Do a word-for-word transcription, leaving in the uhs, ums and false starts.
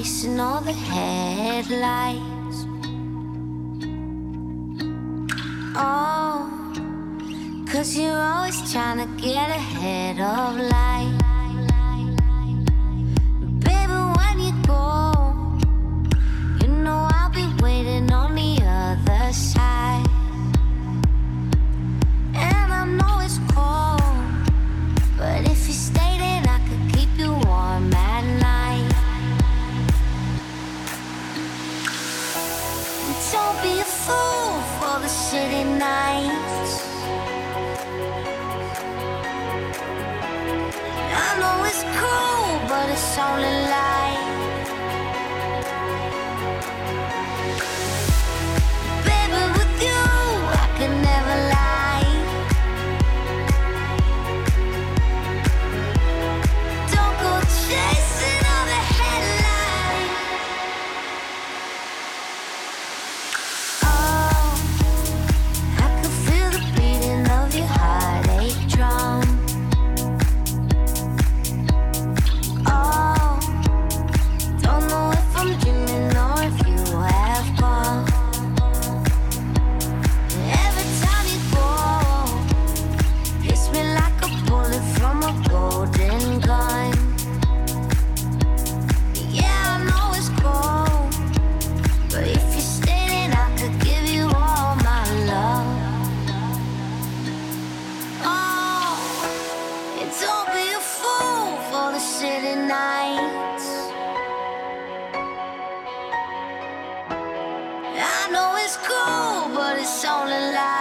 chasing all the headlights. Oh, 'cause you're always trying to get ahead of life. Baby, when you go, you know I'll be waiting on the other side. And I know it's cold, but if you stay, then I could keep you warm at night. Don't be a fool for the city nights. I know it's cool, but it's only light. Baby, with you, I could never lie. Don't go chasing all the headlights. Oh, I could feel the beating of your heartache drum. Oh, don't know if I'm dreaming or if you have gone. Every time you go, hits me like a bullet from a golden gun. Yeah, I know it's cold, but if you stay, then I could give you all my love. Oh, and don't be a fool for the city nights. I know it's cool, but it's only light.